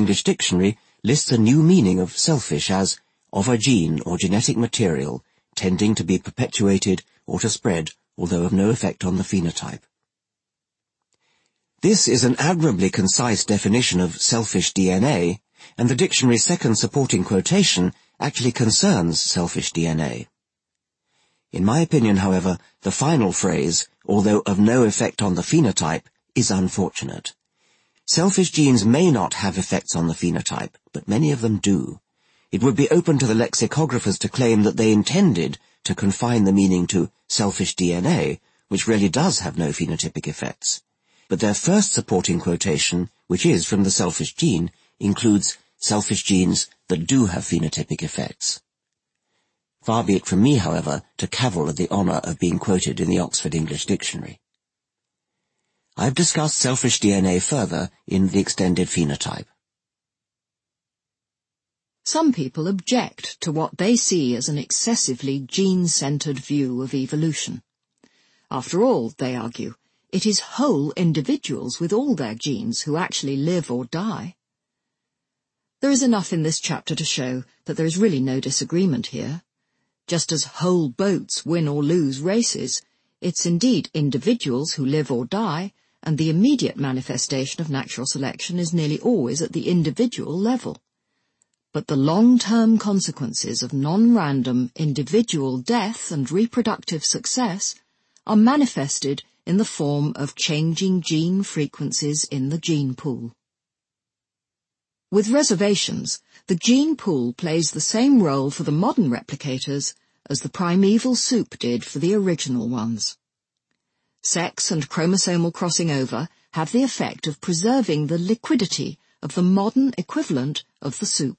English Dictionary lists a new meaning of selfish as of a gene or genetic material tending to be perpetuated or to spread, although of no effect on the phenotype. This is an admirably concise definition of selfish DNA, and the dictionary's second supporting quotation actually concerns selfish DNA. In my opinion, however, the final phrase, although of no effect on the phenotype, is unfortunate. Selfish genes may not have effects on the phenotype, but many of them do. It would be open to the lexicographers to claim that they intended to confine the meaning to selfish DNA, which really does have no phenotypic effects. But their first supporting quotation, which is from the selfish gene, includes selfish genes that do have phenotypic effects. Far be it from me, however, to cavil at the honour of being quoted in the Oxford English Dictionary. I have discussed selfish DNA further in the extended phenotype. Some people object to what they see as an excessively gene-centred view of evolution. After all, they argue, it is whole individuals with all their genes who actually live or die. There is enough in this chapter to show that there is really no disagreement here. Just as whole boats win or lose races, it's indeed individuals who live or die, and the immediate manifestation of natural selection is nearly always at the individual level. But the long-term consequences of non-random individual death and reproductive success are manifested in the form of changing gene frequencies in the gene pool. With reservations, the gene pool plays the same role for the modern replicators as the primeval soup did for the original ones. Sex and chromosomal crossing over have the effect of preserving the liquidity of the modern equivalent of the soup.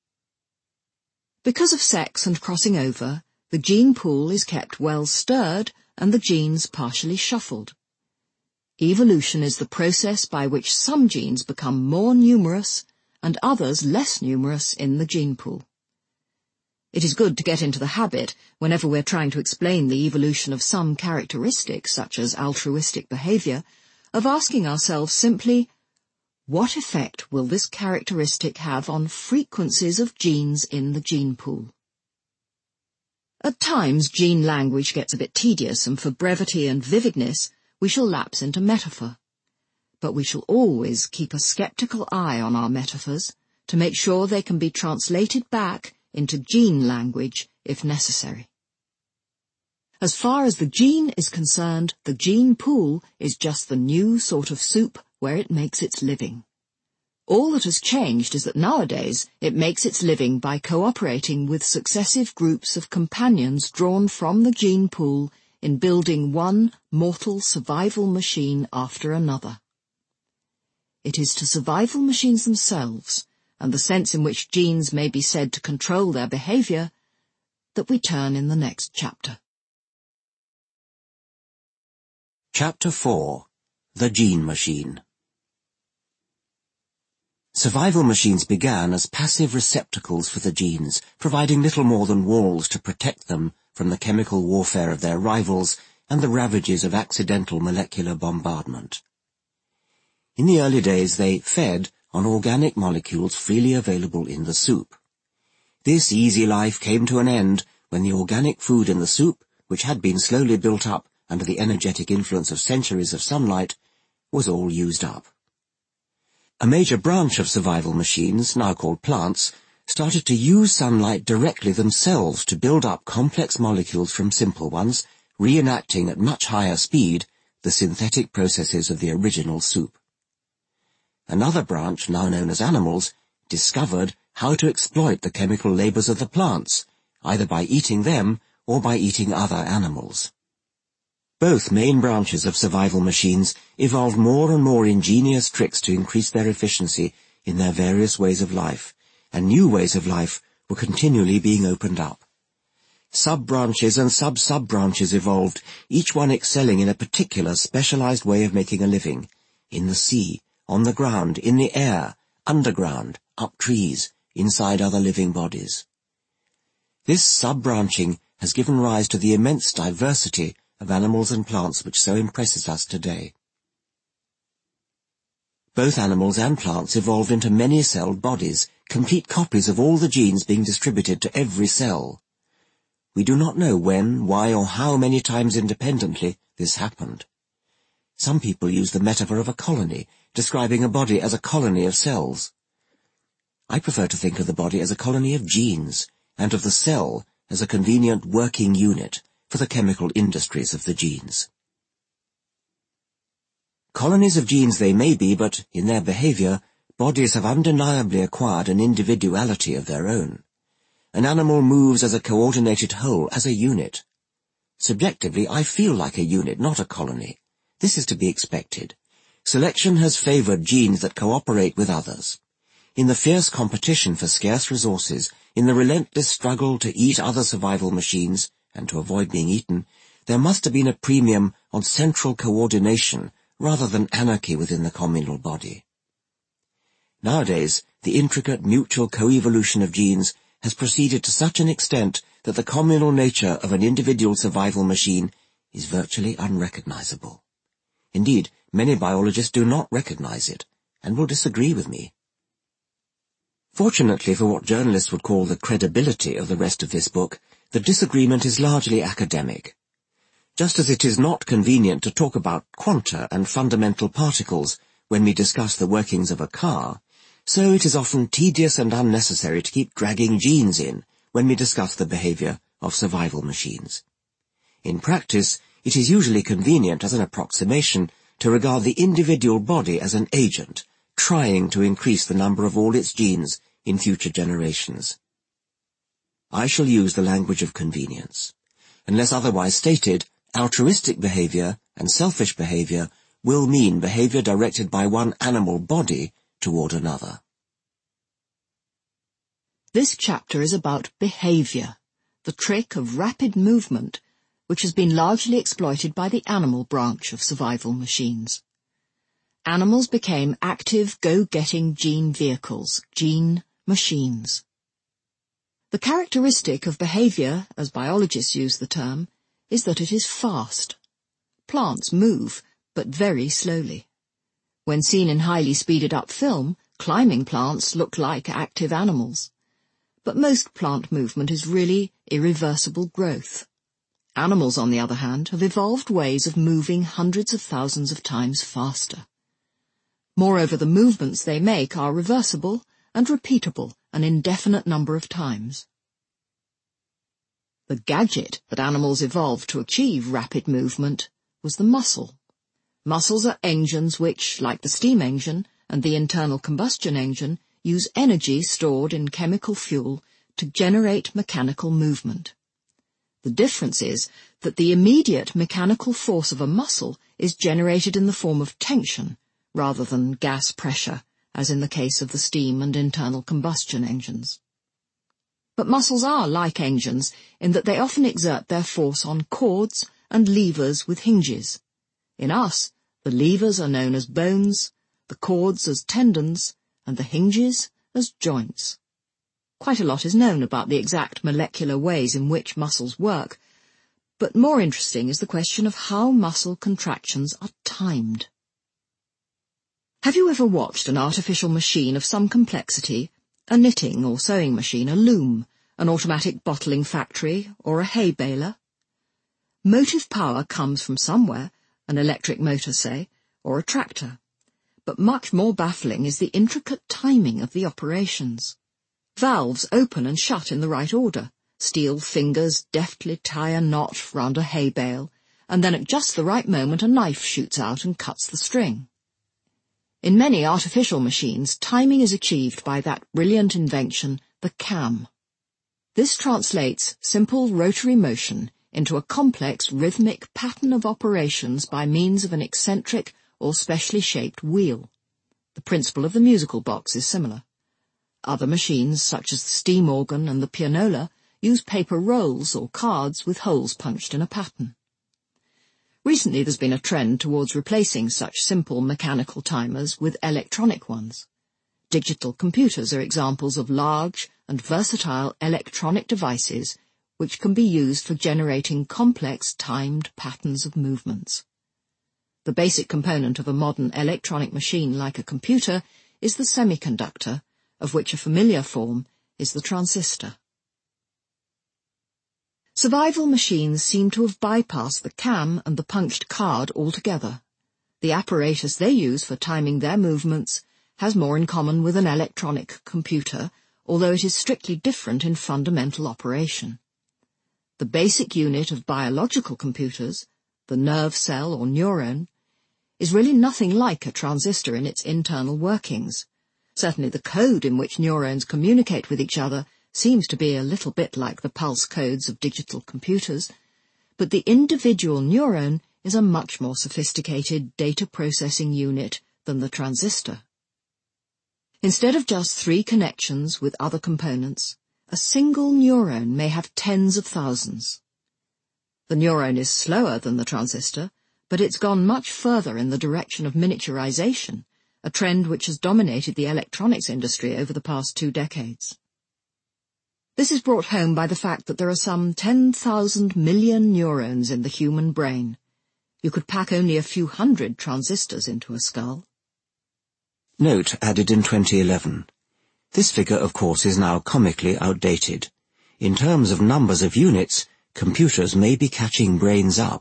Because of sex and crossing over, the gene pool is kept well stirred and the genes partially shuffled. Evolution is the process by which some genes become more numerous and others less numerous in the gene pool. It is good to get into the habit, whenever we're trying to explain the evolution of some characteristic, such as altruistic behaviour, of asking ourselves simply, what effect will this characteristic have on frequencies of genes in the gene pool? At times, gene language gets a bit tedious, and for brevity and vividness, we shall lapse into metaphor. But we shall always keep a sceptical eye on our metaphors to make sure they can be translated back into gene language if necessary. As far as the gene is concerned, the gene pool is just the new sort of soup where it makes its living. All that has changed is that nowadays it makes its living by cooperating with successive groups of companions drawn from the gene pool in building one mortal survival machine after another. It is to survival machines themselves, and the sense in which genes may be said to control their behaviour, that we turn in the next chapter. Chapter 4. The Gene Machine. Survival machines began as passive receptacles for the genes, providing little more than walls to protect them from the chemical warfare of their rivals and the ravages of accidental molecular bombardment. In the early days they fed on organic molecules freely available in the soup. This easy life came to an end when the organic food in the soup, which had been slowly built up under the energetic influence of centuries of sunlight, was all used up. A major branch of survival machines, now called plants, started to use sunlight directly themselves to build up complex molecules from simple ones, reenacting at much higher speed the synthetic processes of the original soup. Another branch, now known as animals, discovered how to exploit the chemical labours of the plants, either by eating them or by eating other animals. Both main branches of survival machines evolved more and more ingenious tricks to increase their efficiency in their various ways of life, and new ways of life were continually being opened up. Sub-branches and sub-sub-branches evolved, each one excelling in a particular specialized way of making a living, in the sea, on the ground, in the air, underground, up trees, inside other living bodies. This sub-branching has given rise to the immense diversity of animals and plants which so impresses us today. Both animals and plants evolved into many-celled bodies, complete copies of all the genes being distributed to every cell. We do not know when, why, or how many times independently this happened. Some people use the metaphor of a colony, describing a body as a colony of cells. I prefer to think of the body as a colony of genes, and of the cell as a convenient working unit for the chemical industries of the genes. Colonies of genes they may be, but in their behavior, bodies have undeniably acquired an individuality of their own. An animal moves as a coordinated whole, as a unit. Subjectively, I feel like a unit, not a colony. This is to be expected. Selection has favored genes that cooperate with others. In the fierce competition for scarce resources, in the relentless struggle to eat other survival machines, and to avoid being eaten, there must have been a premium on central coordination rather than anarchy within the communal body. Nowadays, the intricate mutual coevolution of genes has proceeded to such an extent that the communal nature of an individual survival machine is virtually unrecognizable. Indeed, many biologists do not recognize it, and will disagree with me. Fortunately for what journalists would call the credibility of the rest of this book, the disagreement is largely academic. Just as it is not convenient to talk about quanta and fundamental particles when we discuss the workings of a car, so it is often tedious and unnecessary to keep dragging genes in when we discuss the behavior of survival machines. In practice, it is usually convenient as an approximation to regard the individual body as an agent, trying to increase the number of all its genes in future generations. I shall use the language of convenience. Unless otherwise stated, altruistic behavior and selfish behavior will mean behavior directed by one animal body toward another. This chapter is about behavior, the trick of rapid movement, which has been largely exploited by the animal branch of survival machines. Animals became active, go-getting gene vehicles, gene machines. The characteristic of behavior, as biologists use the term, is that it is fast. Plants move, but very slowly. When seen in highly speeded-up film, climbing plants look like active animals. But most plant movement is really irreversible growth. Animals, on the other hand, have evolved ways of moving hundreds of thousands of times faster. Moreover, the movements they make are reversible and repeatable an indefinite number of times. The gadget that animals evolved to achieve rapid movement was the muscle. Muscles are engines which, like the steam engine and the internal combustion engine, use energy stored in chemical fuel to generate mechanical movement. The difference is that the immediate mechanical force of a muscle is generated in the form of tension, rather than gas pressure, as in the case of the steam and internal combustion engines. But muscles are like engines in that they often exert their force on cords and levers with hinges. In us, the levers are known as bones, the cords as tendons, and the hinges as joints. Quite a lot is known about the exact molecular ways in which muscles work, but more interesting is the question of how muscle contractions are timed. Have you ever watched an artificial machine of some complexity, a knitting or sewing machine, a loom, an automatic bottling factory, or a hay baler? Motive power comes from somewhere, an electric motor, say, or a tractor. But much more baffling is the intricate timing of the operations. Valves open and shut in the right order. Steel fingers deftly tie a knot round a hay bale, and then at just the right moment a knife shoots out and cuts the string. In many artificial machines, timing is achieved by that brilliant invention, the cam. This translates simple rotary motion into a complex rhythmic pattern of operations by means of an eccentric or specially shaped wheel. The principle of the musical box is similar. Other machines, such as the steam organ and the pianola, use paper rolls or cards with holes punched in a pattern. Recently there's been a trend towards replacing such simple mechanical timers with electronic ones. Digital computers are examples of large and versatile electronic devices which can be used for generating complex timed patterns of movements. The basic component of a modern electronic machine like a computer is the semiconductor, of which a familiar form is the transistor. Survival machines seem to have bypassed the cam and the punched card altogether. The apparatus they use for timing their movements has more in common with an electronic computer, although it is strictly different in fundamental operation. The basic unit of biological computers, the nerve cell or neuron, is really nothing like a transistor in its internal workings. Certainly the code in which neurons communicate with each other seems to be a little bit like the pulse codes of digital computers, but the individual neuron is a much more sophisticated data processing unit than the transistor. Instead of just 3 connections with other components, a single neuron may have tens of thousands. The neuron is slower than the transistor, but it's gone much further in the direction of miniaturization, a trend which has dominated the electronics industry over the past 2 decades. This is brought home by the fact that there are some 10,000 million neurons in the human brain. You could pack only a few hundred transistors into a skull. Note added in 2011. This figure, of course, is now comically outdated. In terms of numbers of units, computers may be catching brains up.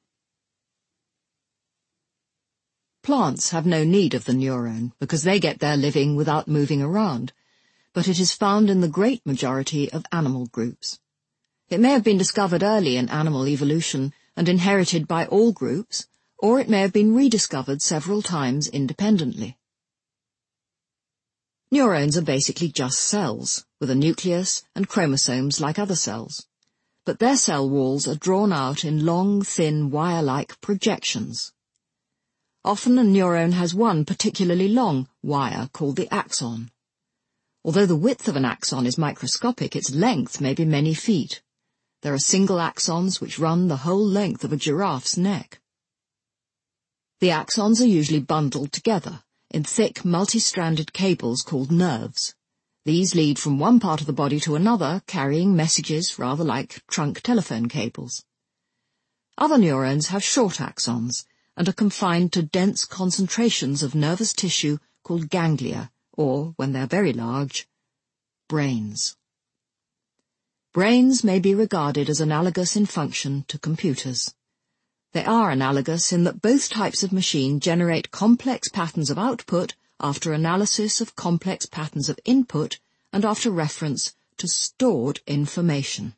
Plants have no need of the neuron because they get their living without moving around, but it is found in the great majority of animal groups. It may have been discovered early in animal evolution and inherited by all groups, or it may have been rediscovered several times independently. Neurons are basically just cells, with a nucleus and chromosomes like other cells. But their cell walls are drawn out in long, thin, wire-like projections. Often a neuron has one particularly long wire called the axon. Although the width of an axon is microscopic, its length may be many feet. There are single axons which run the whole length of a giraffe's neck. The axons are usually bundled together in thick, multi-stranded cables called nerves. These lead from one part of the body to another, carrying messages rather like trunk telephone cables. Other neurons have short axons and are confined to dense concentrations of nervous tissue called ganglia, or, when they're very large, brains. Brains may be regarded as analogous in function to computers. They are analogous in that both types of machine generate complex patterns of output after analysis of complex patterns of input and after reference to stored information.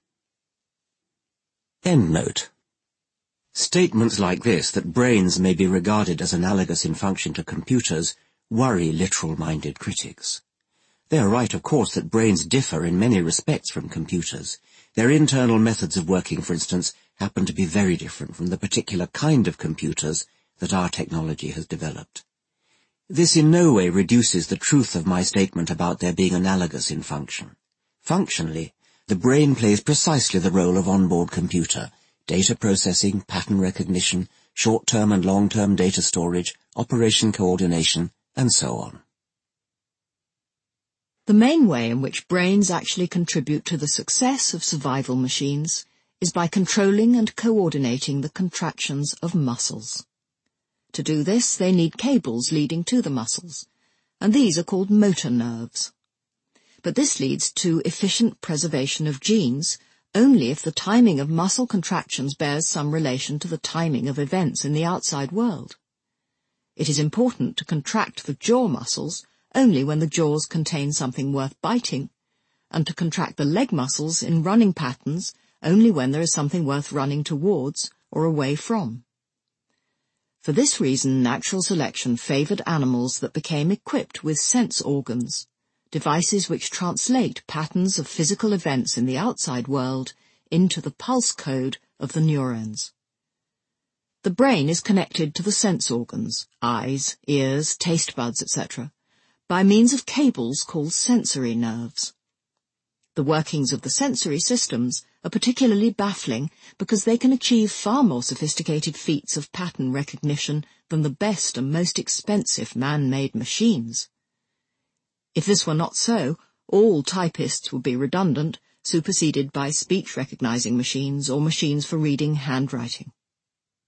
Endnote. Statements like this, that brains may be regarded as analogous in function to computers, worry literal-minded critics. They are right, of course, that brains differ in many respects from computers. Their internal methods of working, for instance, happen to be very different from the particular kind of computers that our technology has developed. This in no way reduces the truth of my statement about their being analogous in function. Functionally, the brain plays precisely the role of onboard computer: data processing, pattern recognition, short-term and long-term data storage, operation coordination, and so on. The main way in which brains actually contribute to the success of survival machines is by controlling and coordinating the contractions of muscles. To do this, they need cables leading to the muscles, and these are called motor nerves. But this leads to efficient preservation of genes only if the timing of muscle contractions bears some relation to the timing of events in the outside world. It is important to contract the jaw muscles only when the jaws contain something worth biting, and to contract the leg muscles in running patterns only when there is something worth running towards or away from. For this reason, natural selection favored animals that became equipped with sense organs, devices which translate patterns of physical events in the outside world into the pulse code of the neurons. The brain is connected to the sense organs, eyes, ears, taste buds, etc., by means of cables called sensory nerves. The workings of the sensory systems are particularly baffling because they can achieve far more sophisticated feats of pattern recognition than the best and most expensive man-made machines. If this were not so, all typists would be redundant, superseded by speech-recognizing machines or machines for reading handwriting.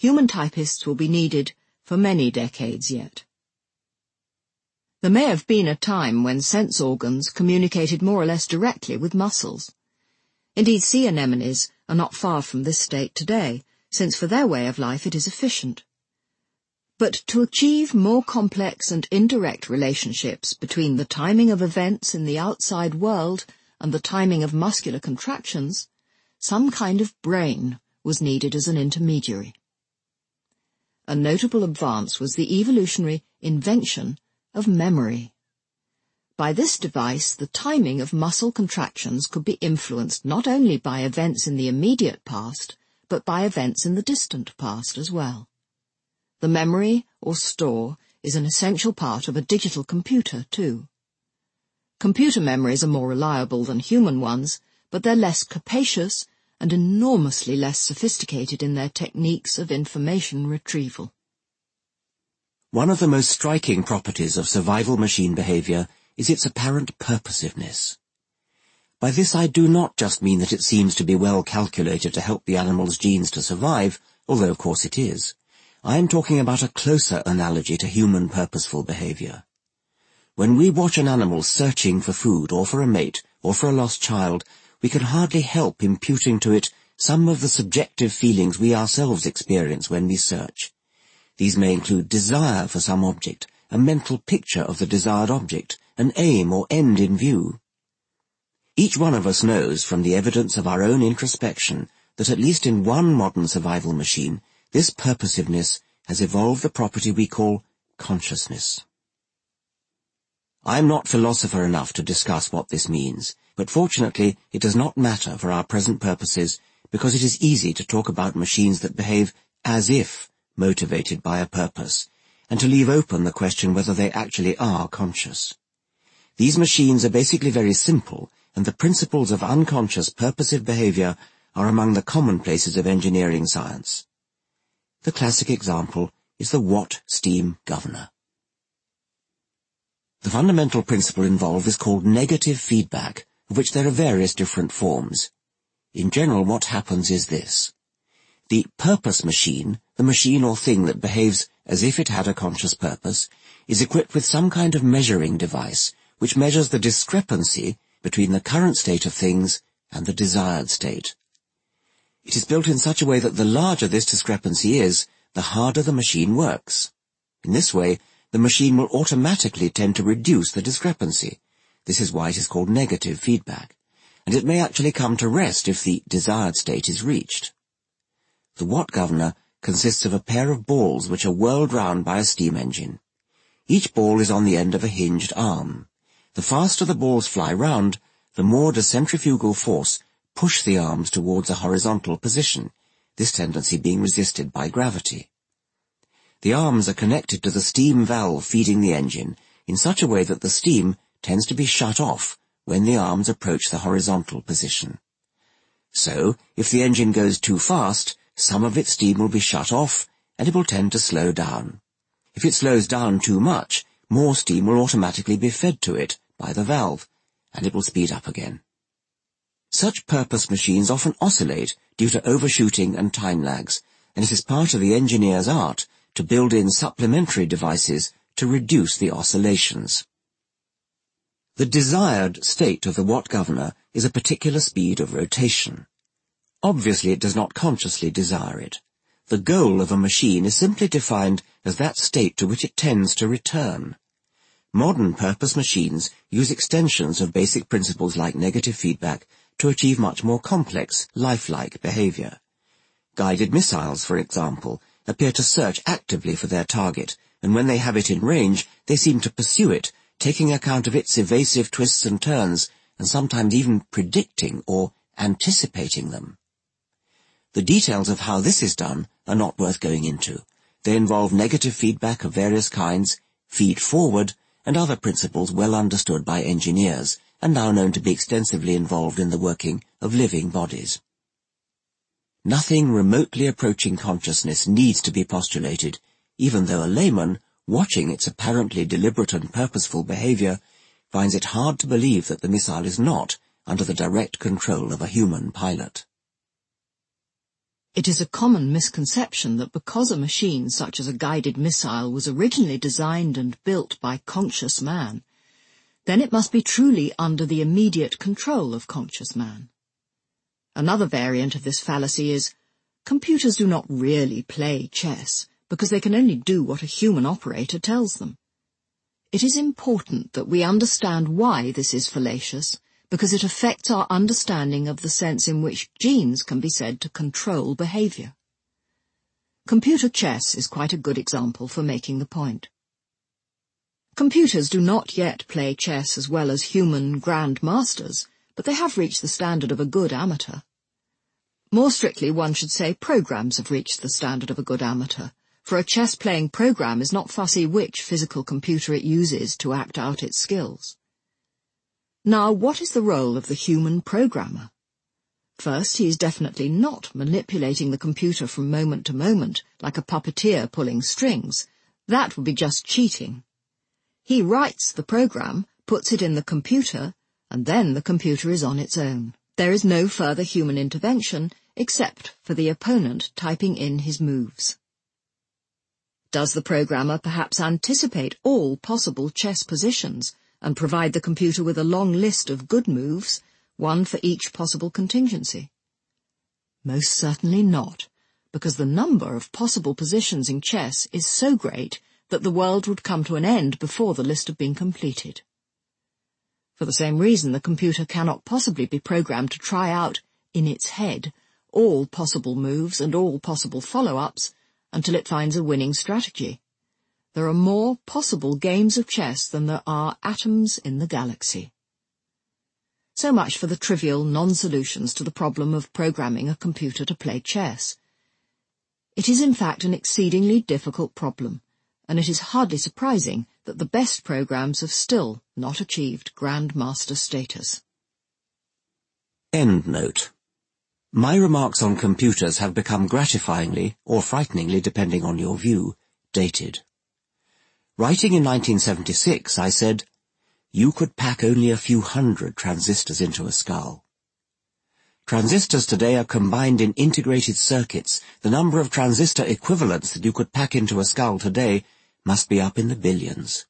human typists will be needed for many decades yet. There may have been a time when sense organs communicated more or less directly with muscles. Indeed, sea anemones are not far from this state today, since for their way of life it is efficient. But to achieve more complex and indirect relationships between the timing of events in the outside world and the timing of muscular contractions, some kind of brain was needed as an intermediary. A notable advance was the evolutionary invention of memory. By this device, the timing of muscle contractions could be influenced not only by events in the immediate past, but by events in the distant past as well. The memory, or store, is an essential part of a digital computer, too. Computer memories are more reliable than human ones, but they're less capacious and enormously less sophisticated in their techniques of information retrieval. One of the most striking properties of survival machine behavior is its apparent purposiveness. By this I do not just mean that it seems to be well calculated to help the animal's genes to survive, although of course it is. I am talking about a closer analogy to human purposeful behavior. When we watch an animal searching for food or for a mate or for a lost child, we can hardly help imputing to it some of the subjective feelings we ourselves experience when we search. These may include desire for some object, a mental picture of the desired object, an aim or end in view. Each one of us knows from the evidence of our own introspection that at least in one modern survival machine, this purposiveness has evolved the property we call consciousness. I am not philosopher enough to discuss what this means, but fortunately it does not matter for our present purposes because it is easy to talk about machines that behave as if motivated by a purpose, and to leave open the question whether they actually are conscious. These machines are basically very simple, and the principles of unconscious purposive behavior are among the commonplaces of engineering science. The classic example is the Watt steam governor. The fundamental principle involved is called negative feedback, of which there are various different forms. In general, what happens is this. The purpose machine, the machine or thing that behaves as if it had a conscious purpose, is equipped with some kind of measuring device which measures the discrepancy between the current state of things and the desired state. It is built in such a way that the larger this discrepancy is, the harder the machine works. In this way, the machine will automatically tend to reduce the discrepancy. This is why it is called negative feedback, and it may actually come to rest if the desired state is reached. The Watt governor consists of a pair of balls which are whirled round by a steam engine. Each ball is on the end of a hinged arm. The faster the balls fly round, the more does centrifugal force push the arms towards a horizontal position, this tendency being resisted by gravity. The arms are connected to the steam valve feeding the engine in such a way that the steam tends to be shut off when the arms approach the horizontal position. So, if the engine goes too fast, some of its steam will be shut off, and it will tend to slow down. If it slows down too much, more steam will automatically be fed to it by the valve, and it will speed up again. Such purpose machines often oscillate due to overshooting and time lags, and it is part of the engineer's art to build in supplementary devices to reduce the oscillations. The desired state of the Watt governor is a particular speed of rotation. Obviously, it does not consciously desire it. The goal of a machine is simply defined as that state to which it tends to return. Modern purpose machines use extensions of basic principles like negative feedback to achieve much more complex, lifelike behavior. Guided missiles, for example, appear to search actively for their target, and when they have it in range, they seem to pursue it, taking account of its evasive twists and turns, and sometimes even predicting or anticipating them. The details of how this is done are not worth going into. They involve negative feedback of various kinds, feed-forward, and other principles well understood by engineers, and now known to be extensively involved in the working of living bodies. Nothing remotely approaching consciousness needs to be postulated, even though a layman, watching its apparently deliberate and purposeful behavior, finds it hard to believe that the missile is not under the direct control of a human pilot. It is a common misconception that because a machine such as a guided missile was originally designed and built by conscious man, then it must be truly under the immediate control of conscious man. Another variant of this fallacy is, computers do not really play chess because they can only do what a human operator tells them. It is important that we understand why this is fallacious, because it affects our understanding of the sense in which genes can be said to control behavior. Computer chess is quite a good example for making the point. Computers do not yet play chess as well as human grandmasters, but they have reached the standard of a good amateur. More strictly, one should say programs have reached the standard of a good amateur, for a chess-playing program is not fussy which physical computer it uses to act out its skills. Now, what is the role of the human programmer? First, he is definitely not manipulating the computer from moment to moment, like a puppeteer pulling strings. That would be just cheating. He writes the program, puts it in the computer, and then the computer is on its own. There is no further human intervention, except for the opponent typing in his moves. Does the programmer perhaps anticipate all possible chess positions and provide the computer with a long list of good moves, one for each possible contingency? Most certainly not, because the number of possible positions in chess is so great that the world would come to an end before the list had been completed. For the same reason, the computer cannot possibly be programmed to try out, in its head, all possible moves and all possible follow-ups until it finds a winning strategy. There are more possible games of chess than there are atoms in the galaxy. So much for the trivial non-solutions to the problem of programming a computer to play chess. It is in fact an exceedingly difficult problem, and it is hardly surprising that the best programs have still not achieved grandmaster status. Endnote. My remarks on computers have become gratifyingly, or frighteningly depending on your view, dated. Writing in 1976, I said, "You could pack only a few hundred transistors into a skull." Transistors today are combined in integrated circuits. The number of transistor equivalents that you could pack into a skull today must be up in the billions.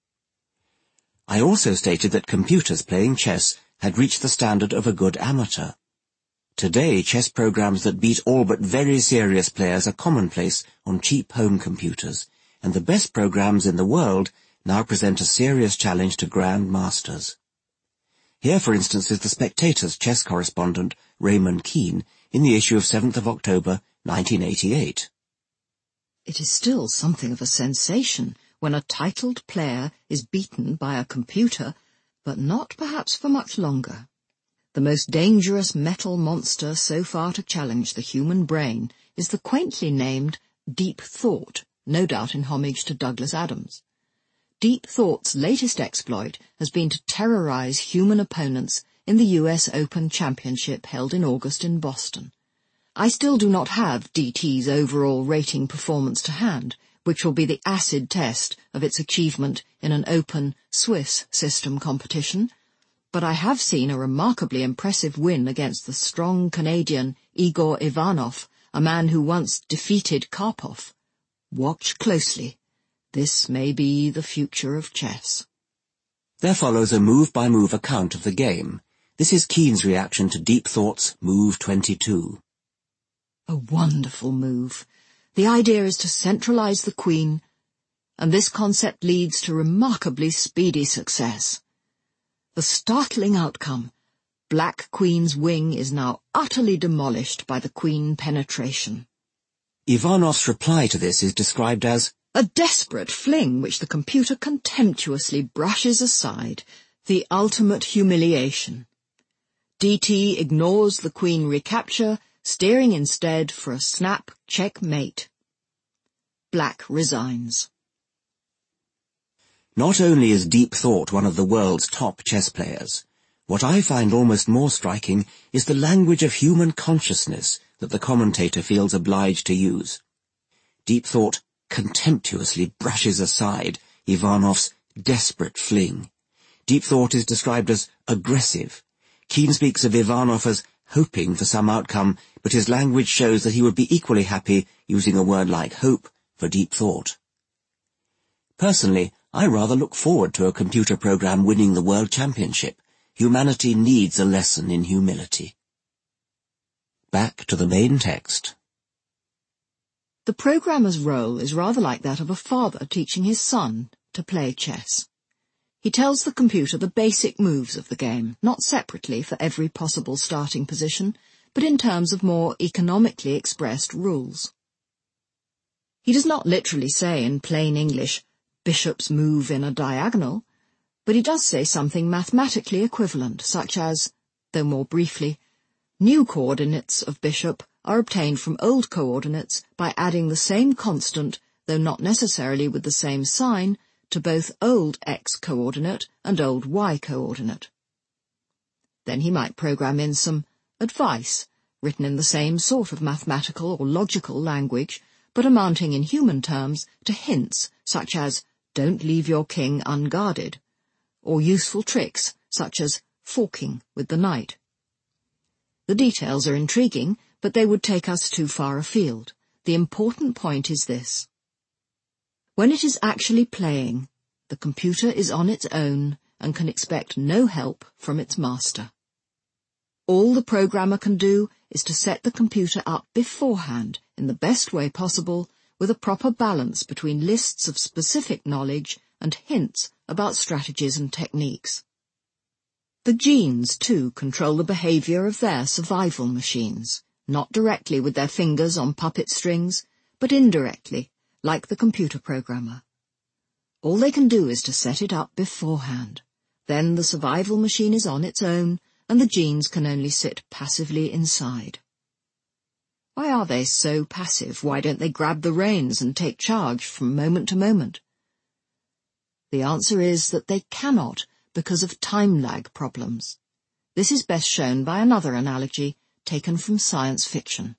I also stated that computers playing chess had reached the standard of a good amateur. Today, chess programs that beat all but very serious players are commonplace on cheap home computers, and the best programs in the world now present a serious challenge to grandmasters. Here, for instance, is the Spectator's chess correspondent, Raymond Keane, in the issue of 7th of October, 1988. It is still something of a sensation when a titled player is beaten by a computer, but not perhaps for much longer. The most dangerous metal monster so far to challenge the human brain is the quaintly named Deep Thought, no doubt in homage to Douglas Adams. Deep Thought's latest exploit has been to terrorize human opponents in the US Open Championship held in August in Boston. I still do not have DT's overall rating performance to hand, which will be the acid test of its achievement in an open Swiss system competition, but I have seen a remarkably impressive win against the strong Canadian Igor Ivanov, a man who once defeated Karpov. Watch closely. This may be the future of chess. There follows a move-by-move account of the game. This is Keane's reaction to Deep Thought's Move 22. A wonderful move. The idea is to centralize the queen, and this concept leads to remarkably speedy success. The startling outcome: Black Queen's wing is now utterly demolished by the queen penetration. Ivanov's reply to this is described as a desperate fling which the computer contemptuously brushes aside, the ultimate humiliation. DT ignores the queen recapture, steering instead for a snap checkmate. Black resigns. Not only is Deep Thought one of the world's top chess players, what I find almost more striking is the language of human consciousness that the commentator feels obliged to use. Deep Thought contemptuously brushes aside Ivanov's desperate fling. Deep Thought is described as aggressive. Keane speaks of Ivanov as hoping for some outcome, but his language shows that he would be equally happy using a word like hope for deep thought. Personally, I rather look forward to a computer program winning the World Championship. Humanity needs a lesson in humility. Back to the main text. The programmer's role is rather like that of a father teaching his son to play chess. He tells the computer the basic moves of the game, not separately for every possible starting position, but in terms of more economically expressed rules. He does not literally say in plain English, bishops move in a diagonal, but he does say something mathematically equivalent, such as, though more briefly, new coordinates of bishop are obtained from old coordinates by adding the same constant, though not necessarily with the same sign, to both old x coordinate and old y coordinate. Then he might program in some advice, written in the same sort of mathematical or logical language, but amounting in human terms to hints such as don't leave your king unguarded, or useful tricks such as forking with the knight. The details are intriguing, but they would take us too far afield. The important point is this. When it is actually playing, the computer is on its own and can expect no help from its master. All the programmer can do is to set the computer up beforehand in the best way possible, with a proper balance between lists of specific knowledge and hints about strategies and techniques. The genes, too, control the behavior of their survival machines, not directly with their fingers on puppet strings, but indirectly, like the computer programmer. All they can do is to set it up beforehand. Then the survival machine is on its own, and the genes can only sit passively inside. Why are they so passive? Why don't they grab the reins and take charge from moment to moment? The answer is that they cannot because of time lag problems. This is best shown by another analogy taken from science fiction.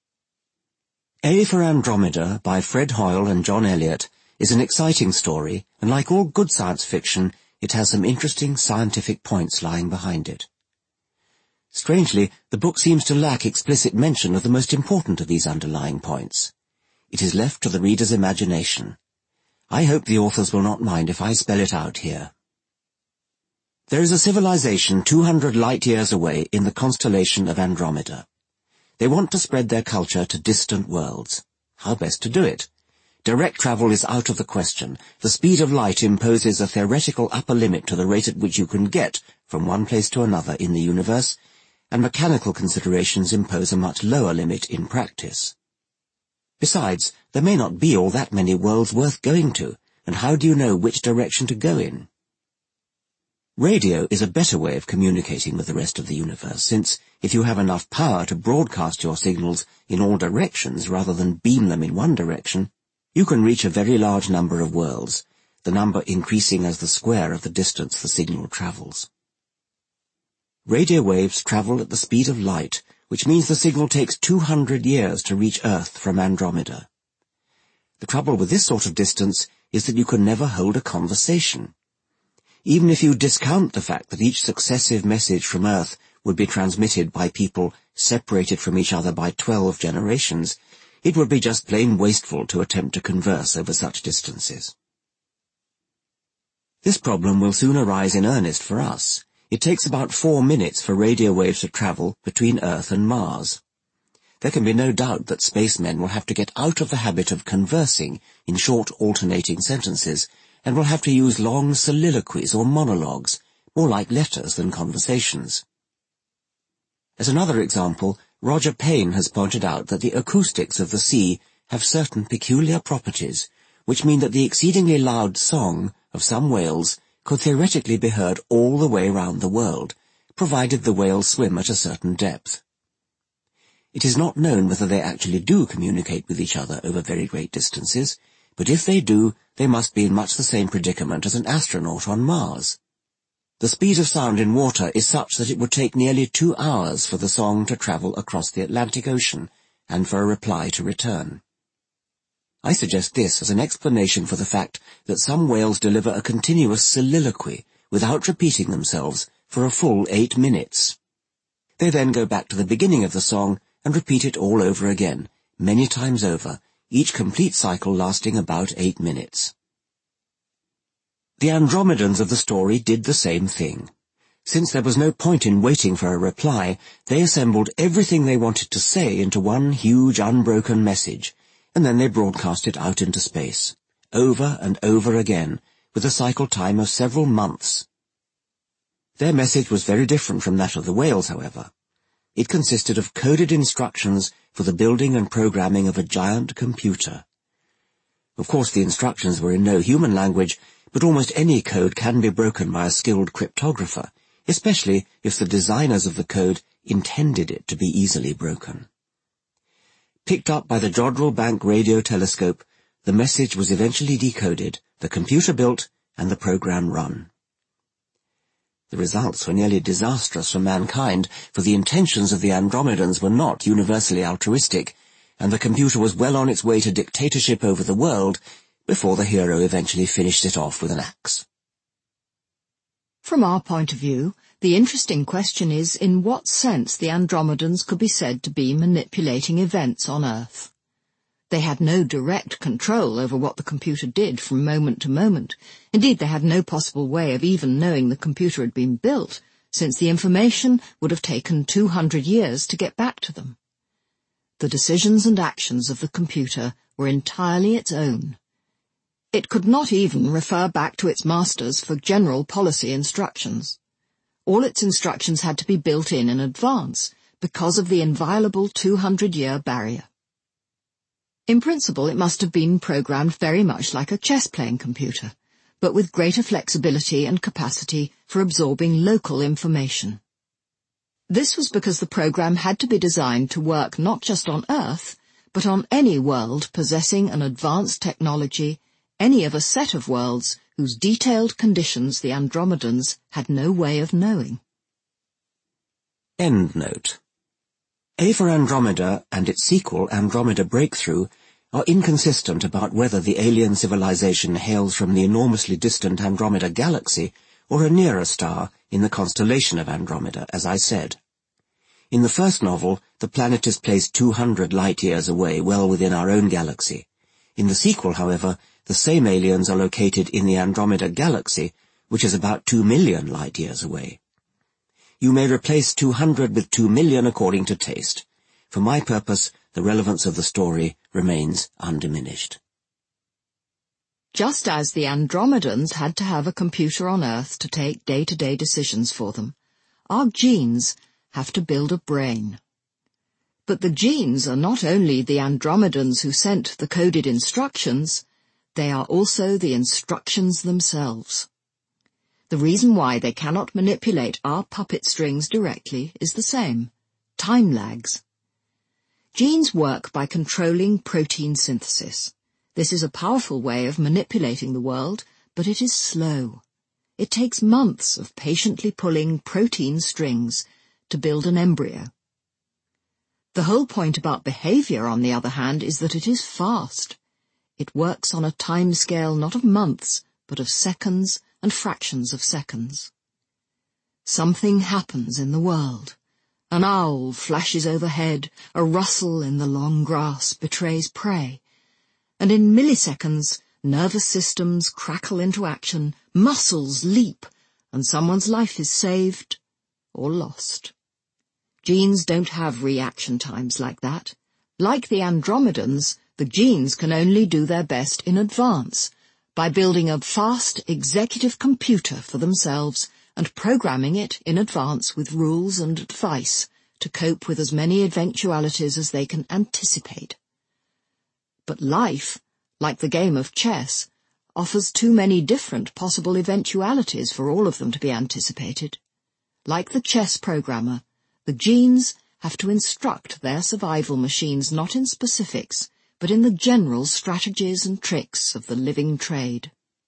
A for Andromeda by Fred Hoyle and John Elliott is an exciting story, and like all good science fiction, it has some interesting scientific points lying behind it. Strangely, the book seems to lack explicit mention of the most important of these underlying points. It is left to the reader's imagination. I hope the authors will not mind if I spell it out here. There is a civilization 200 light-years away in the constellation of Andromeda. They want to spread their culture to distant worlds. How best to do it? Direct travel is out of the question. The speed of light imposes a theoretical upper limit to the rate at which you can get from one place to another in the universe, and mechanical considerations impose a much lower limit in practice. Besides, there may not be all that many worlds worth going to, and how do you know which direction to go in? Radio is a better way of communicating with the rest of the universe, since if you have enough power to broadcast your signals in all directions rather than beam them in one direction, you can reach a very large number of worlds, the number increasing as the square of the distance the signal travels. Radio waves travel at the speed of light, which means the signal takes 200 years to reach Earth from Andromeda. The trouble with this sort of distance is that you can never hold a conversation. Even if you discount the fact that each successive message from Earth would be transmitted by people separated from each other by 12 generations, it would be just plain wasteful to attempt to converse over such distances. This problem will soon arise in earnest for us. It takes about 4 minutes for radio waves to travel between Earth and Mars. There can be no doubt that spacemen will have to get out of the habit of conversing in short alternating sentences, and will have to use long soliloquies or monologues, more like letters than conversations. As another example, Roger Payne has pointed out that the acoustics of the sea have certain peculiar properties, which mean that the exceedingly loud song of some whales could theoretically be heard all the way round the world, provided the whales swim at a certain depth. It is not known whether they actually do communicate with each other over very great distances, but if they do, they must be in much the same predicament as an astronaut on Mars. The speed of sound in water is such that it would take nearly 2 hours for the song to travel across the Atlantic Ocean, and for a reply to return. I suggest this as an explanation for the fact that some whales deliver a continuous soliloquy without repeating themselves for a full 8 minutes. They then go back to the beginning of the song and repeat it all over again, many times over, each complete cycle lasting about 8 minutes. The Andromedans of the story did the same thing. Since there was no point in waiting for a reply, they assembled everything they wanted to say into one huge unbroken message, and then they broadcast it out into space, over and over again, with a cycle time of several months. Their message was very different from that of the whales, however. It consisted of coded instructions for the building and programming of a giant computer. Of course, the instructions were in no human language, but almost any code can be broken by a skilled cryptographer, especially if the designers of the code intended it to be easily broken. Picked up by the Jodrell Bank radio telescope, the message was eventually decoded, the computer built, and the program run. The results were nearly disastrous for mankind, for the intentions of the Andromedans were not universally altruistic, and the computer was well on its way to dictatorship over the world before the hero eventually finished it off with an axe. From our point of view, the interesting question is in what sense the Andromedans could be said to be manipulating events on Earth. They had no direct control over what the computer did from moment to moment. Indeed, they had no possible way of even knowing the computer had been built, since the information would have taken 200 years to get back to them. The decisions and actions of the computer were entirely its own. It could not even refer back to its masters for general policy instructions. All its instructions had to be built in advance, because of the inviolable 200-year barrier. In principle, it must have been programmed very much like a chess-playing computer, but with greater flexibility and capacity for absorbing local information. This was because the program had to be designed to work not just on Earth, but on any world possessing an advanced technology, any of a set of worlds whose detailed conditions the Andromedans had no way of knowing. Endnote. A for Andromeda and its sequel, Andromeda Breakthrough, are inconsistent about whether the alien civilization hails from the enormously distant Andromeda Galaxy or a nearer star in the constellation of Andromeda, as I said. In the first novel, the planet is placed 200 light-years away, well within our own galaxy. In the sequel, however, the same aliens are located in the Andromeda Galaxy, which is about 2 million light-years away. You may replace 200 with 2 million according to taste. For my purpose, the relevance of the story remains undiminished. Just as the Andromedans had to have a computer on Earth to take day-to-day decisions for them, our genes have to build a brain. But the genes are not only the Andromedans who sent the coded instructions, they are also the instructions themselves. The reason why they cannot manipulate our puppet strings directly is the same: time lags. Genes work by controlling protein synthesis. This is a powerful way of manipulating the world, but it is slow. It takes months of patiently pulling protein strings to build an embryo. The whole point about behavior, on the other hand, is that it is fast. It works on a timescale not of months, but of seconds and fractions of seconds. Something happens in the world. An owl flashes overhead, a rustle in the long grass betrays prey, and in milliseconds, nervous systems crackle into action, muscles leap, and someone's life is saved or lost. Genes don't have reaction times like that. Like the Andromedans, the genes can only do their best in advance, by building a fast executive computer for themselves and programming it in advance with rules and advice to cope with as many eventualities as they can anticipate. But life, like the game of chess, offers too many different possible eventualities for all of them to be anticipated. Like the chess programmer, the genes have to instruct their survival machines not in specifics, but in the general strategies and tricks of the living trade.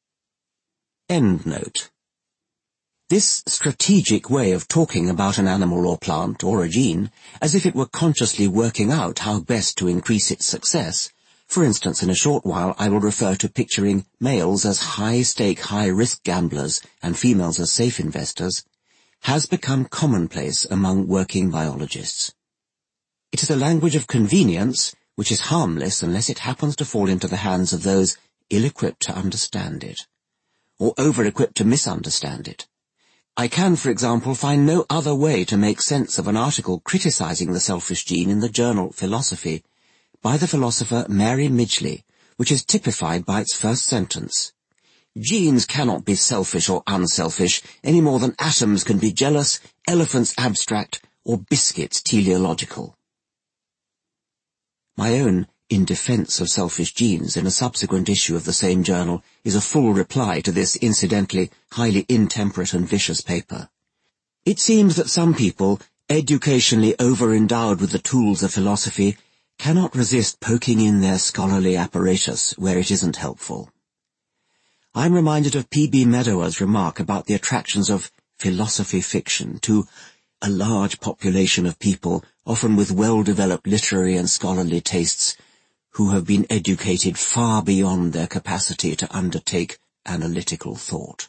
Endnote. This strategic way of talking about an animal or plant or a gene, as if it were consciously working out how best to increase its success, for instance, in a short while I will refer to picturing males as high-stake, high-risk gamblers and females as safe investors, has become commonplace among working biologists. It is a language of convenience which is harmless unless it happens to fall into the hands of those ill-equipped to understand it, or over-equipped to misunderstand it. I can, for example, find no other way to make sense of an article criticizing the selfish gene in the journal Philosophy by the philosopher Mary Midgley, which is typified by its first sentence. Genes cannot be selfish or unselfish any more than atoms can be jealous, elephants abstract, or biscuits teleological. My own In Defense of Selfish Genes in a subsequent issue of the same journal is a full reply to this incidentally highly intemperate and vicious paper. It seems that some people, educationally over-endowed with the tools of philosophy, cannot resist poking in their scholarly apparatus where it isn't helpful. I'm reminded of P.B. Medawar's remark about the attractions of philosophy fiction to a large population of people, often with well-developed literary and scholarly tastes, who have been educated far beyond their capacity to undertake analytical thought.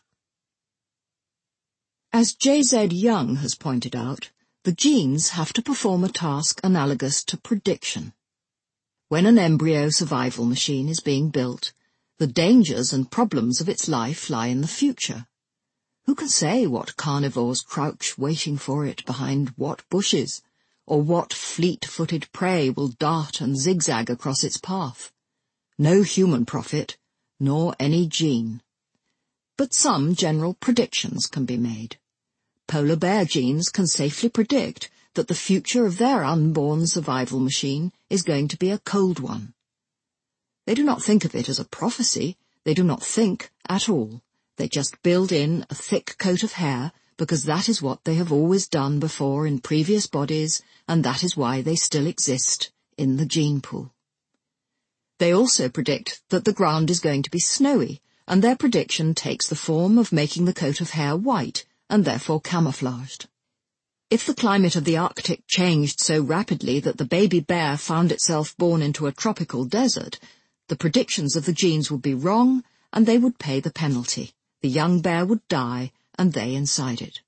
As J.Z. Young has pointed out, the genes have to perform a task analogous to prediction. When an embryo survival machine is being built, the dangers and problems of its life lie in the future. Who can say what carnivores crouch waiting for it behind what bushes, or what fleet-footed prey will dart and zigzag across its path? No human prophet, nor any gene. But some general predictions can be made. Polar bear genes can safely predict that the future of their unborn survival machine is going to be a cold one. They do not think of it as a prophecy. They do not think at all. They just build in a thick coat of hair because that is what they have always done before in previous bodies, and that is why they still exist in the gene pool. They also predict that the ground is going to be snowy, and their prediction takes the form of making the coat of hair white, and therefore camouflaged. If the climate of the Arctic changed so rapidly that the baby bear found itself born into a tropical desert, the predictions of the genes would be wrong, and they would pay the penalty. The young bear would die, and they inside it.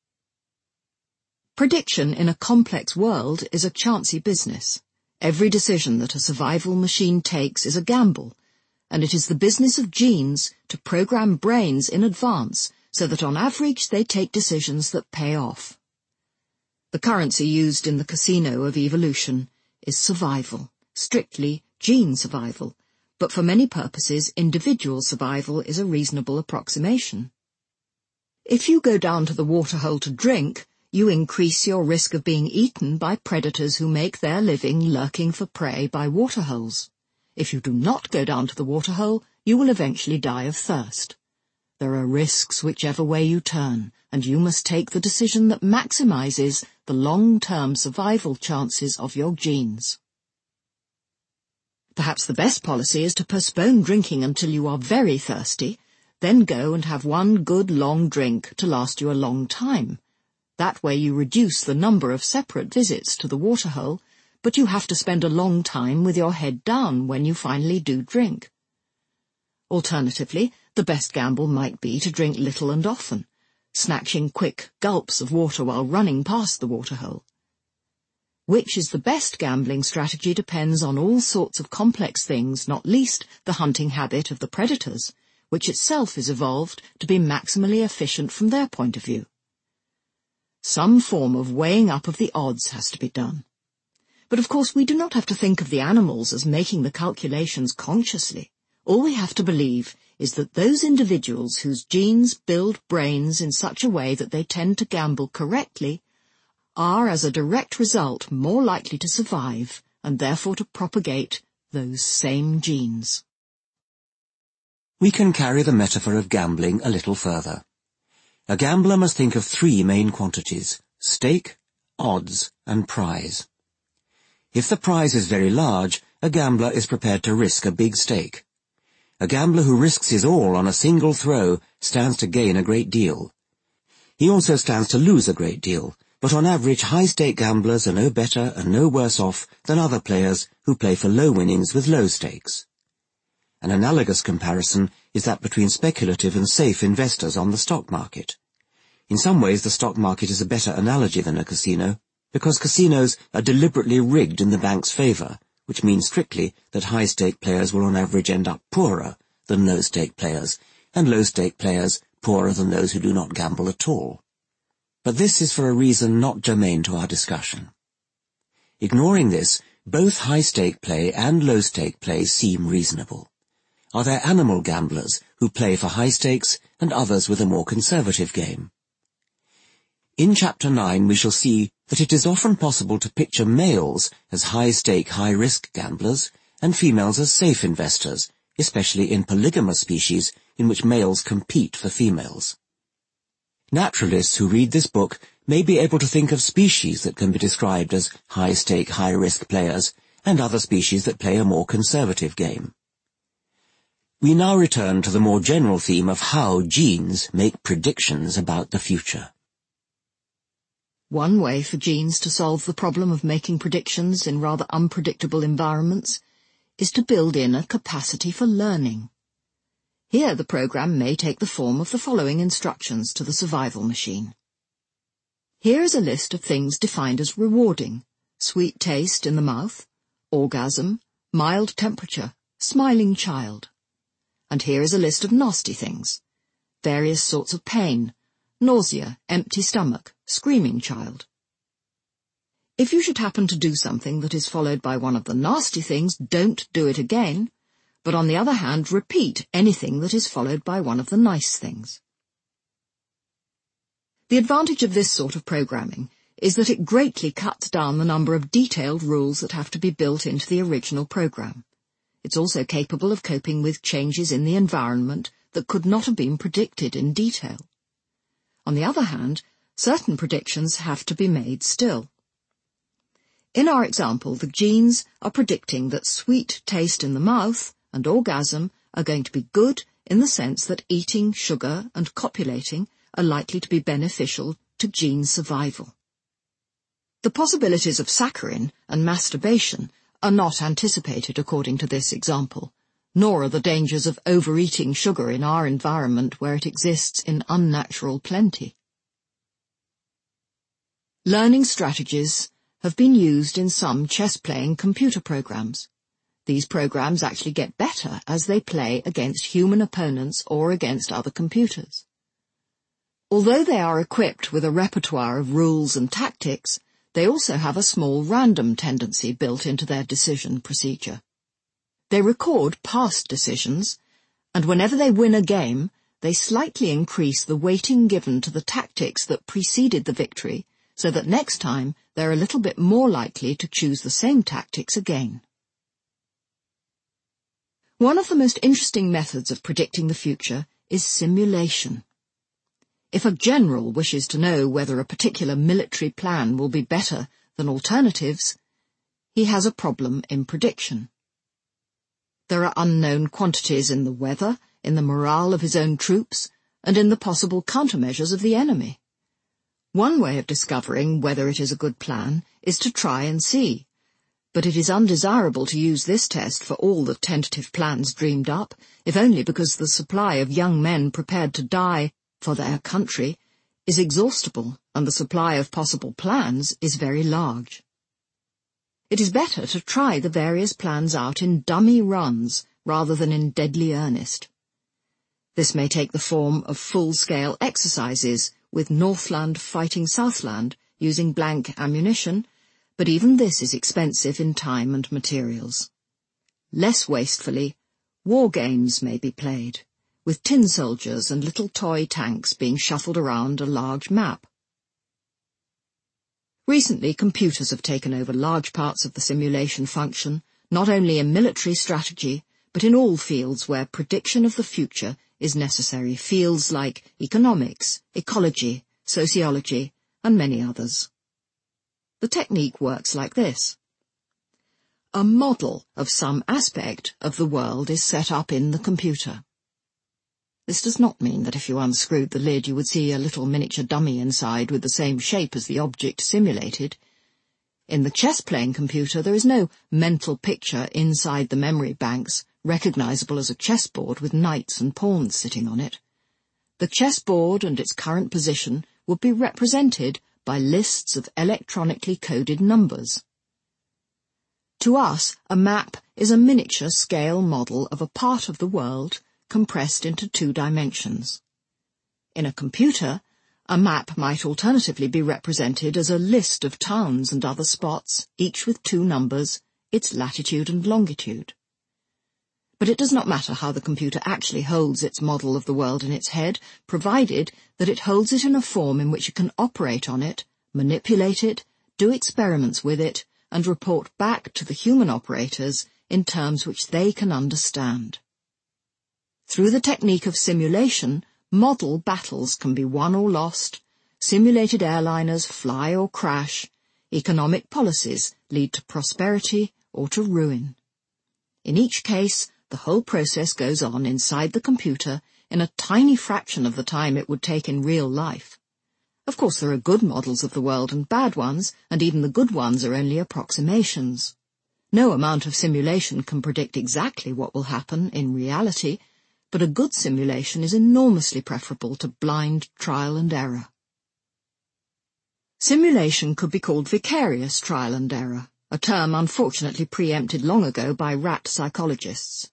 Prediction in a complex world is a chancy business. Every decision that a survival machine takes is a gamble, and it is the business of genes to program brains in advance so that on average they take decisions that pay off. The currency used in the casino of evolution is survival, strictly gene survival, but for many purposes individual survival is a reasonable approximation. If you go down to the waterhole to drink, you increase your risk of being eaten by predators who make their living lurking for prey by waterholes. If you do not go down to the waterhole, you will eventually die of thirst. There are risks whichever way you turn, and you must take the decision that maximizes the long-term survival chances of your genes. Perhaps the best policy is to postpone drinking until you are very thirsty, then go and have one good long drink to last you a long time. That way you reduce the number of separate visits to the waterhole, but you have to spend a long time with your head down when you finally do drink. Alternatively, the best gamble might be to drink little and often, snatching quick gulps of water while running past the waterhole. Which is the best gambling strategy depends on all sorts of complex things, not least the hunting habit of the predators, which itself is evolved to be maximally efficient from their point of view. Some form of weighing up of the odds has to be done. But of course we do not have to think of the animals as making the calculations consciously. All we have to believe is that those individuals whose genes build brains in such a way that they tend to gamble correctly are as a direct result more likely to survive and therefore to propagate those same genes. We can carry the metaphor of gambling a little further. A gambler must think of three main quantities: stake, odds, and prize. If the prize is very large, a gambler is prepared to risk a big stake. A gambler who risks his all on a single throw stands to gain a great deal. He also stands to lose a great deal, but on average high-stake gamblers are no better and no worse off than other players who play for low winnings with low stakes. An analogous comparison is that between speculative and safe investors on the stock market. In some ways, the stock market is a better analogy than a casino, because casinos are deliberately rigged in the bank's favour, which means strictly that high-stake players will on average end up poorer than low-stake players, and low-stake players poorer than those who do not gamble at all. But this is for a reason not germane to our discussion. Ignoring this, both high-stake play and low-stake play seem reasonable. Are there animal gamblers who play for high stakes and others with a more conservative game? In Chapter 9 we shall see that it is often possible to picture males as high-stake, high-risk gamblers and females as safe investors, especially in polygamous species in which males compete for females. Naturalists who read this book may be able to think of species that can be described as high-stake, high-risk players and other species that play a more conservative game. We now return to the more general theme of how genes make predictions about the future. One way for genes to solve the problem of making predictions in rather unpredictable environments is to build in a capacity for learning. Here the program may take the form of the following instructions to the survival machine. Here is a list of things defined as rewarding: sweet taste in the mouth, orgasm, mild temperature, smiling child. And here is a list of nasty things: various sorts of pain, nausea, empty stomach, screaming child. If you should happen to do something that is followed by one of the nasty things, don't do it again, but on the other hand, repeat anything that is followed by one of the nice things. The advantage of this sort of programming is that it greatly cuts down the number of detailed rules that have to be built into the original program. It's also capable of coping with changes in the environment that could not have been predicted in detail. On the other hand, certain predictions have to be made still. In our example, the genes are predicting that sweet taste in the mouth and orgasm are going to be good in the sense that eating sugar and copulating are likely to be beneficial to gene survival. The possibilities of saccharin and masturbation are not anticipated according to this example, nor are the dangers of overeating sugar in our environment where it exists in unnatural plenty. Learning strategies have been used in some chess-playing computer programs. These programs actually get better as they play against human opponents or against other computers. Although they are equipped with a repertoire of rules and tactics, they also have a small random tendency built into their decision procedure. They record past decisions, and whenever they win a game, they slightly increase the weighting given to the tactics that preceded the victory, so that next time they're a little bit more likely to choose the same tactics again. One of the most interesting methods of predicting the future is simulation. If a general wishes to know whether a particular military plan will be better than alternatives, he has a problem in prediction. There are unknown quantities in the weather, in the morale of his own troops, and in the possible countermeasures of the enemy. One way of discovering whether it is a good plan is to try and see, but it is undesirable to use this test for all the tentative plans dreamed up, if only because the supply of young men prepared to die for their country is exhaustible and the supply of possible plans is very large. It is better to try the various plans out in dummy runs rather than in deadly earnest. This may take the form of full-scale exercises with Northland fighting Southland using blank ammunition, but even this is expensive in time and materials. Less wastefully, war games may be played, with tin soldiers and little toy tanks being shuffled around a large map. Recently, computers have taken over large parts of the simulation function, not only in military strategy, but in all fields where prediction of the future is necessary, fields like economics, ecology, sociology, and many others. The technique works like this. A model of some aspect of the world is set up in the computer. This does not mean that if you unscrewed the lid you would see a little miniature dummy inside with the same shape as the object simulated. In the chess-playing computer there is no mental picture inside the memory banks, recognizable as a chessboard with knights and pawns sitting on it. The chessboard and its current position would be represented by lists of electronically coded numbers. To us, a map is a miniature scale model of a part of the world compressed into 2 dimensions. In a computer, a map might alternatively be represented as a list of towns and other spots, each with 2 numbers, its latitude and longitude. But it does not matter how the computer actually holds its model of the world in its head, provided that it holds it in a form in which it can operate on it, manipulate it, do experiments with it, and report back to the human operators in terms which they can understand. Through the technique of simulation, model battles can be won or lost, simulated airliners fly or crash, economic policies lead to prosperity or to ruin. In each case, the whole process goes on inside the computer in a tiny fraction of the time it would take in real life. Of course, there are good models of the world and bad ones, and even the good ones are only approximations. No amount of simulation can predict exactly what will happen in reality, but a good simulation is enormously preferable to blind trial and error. Simulation could be called vicarious trial and error, a term unfortunately preempted long ago by rat psychologists.